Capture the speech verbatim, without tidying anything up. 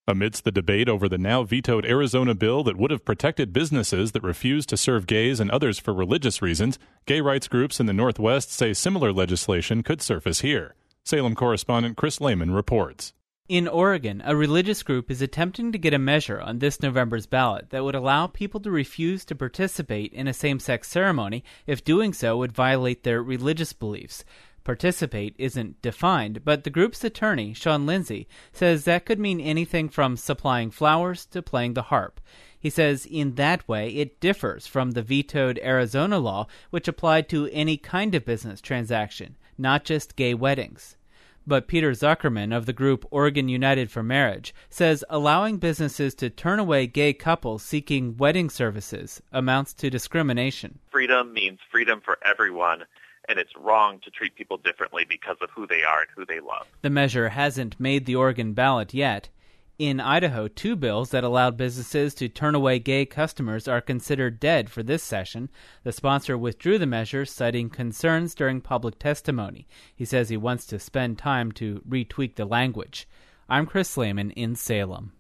Amidst the debate over the now vetoed Arizona bill that would have protected businesses that refuse to serve gays and others for religious reasons, gay rights groups in the Northwest say similar legislation could surface here. Salem correspondent Chris Lehman reports. In Oregon, a religious group is attempting to get a measure on this November's ballot that would allow people to refuse to participate in a same-sex ceremony if doing so would violate their religious beliefs. Participate isn't defined, but the group's attorney, Sean Lindsay, says that could mean anything from supplying flowers to playing the harp. He says in that way it differs from the vetoed Arizona law, which applied to any kind of business transaction, not just gay weddings. But Peter Zuckerman of the group Oregon United for Marriage says allowing businesses to turn away gay couples seeking wedding services amounts to discrimination. Freedom means freedom for everyone, and it's wrong to treat people differently because of who they are and who they love. The measure hasn't made the Oregon ballot yet. In Idaho, two bills that allowed businesses to turn away gay customers are considered dead for this session. The sponsor withdrew the measure, citing concerns during public testimony. He says he wants to spend time to retweak the language. I'm Chris Lehman in Salem.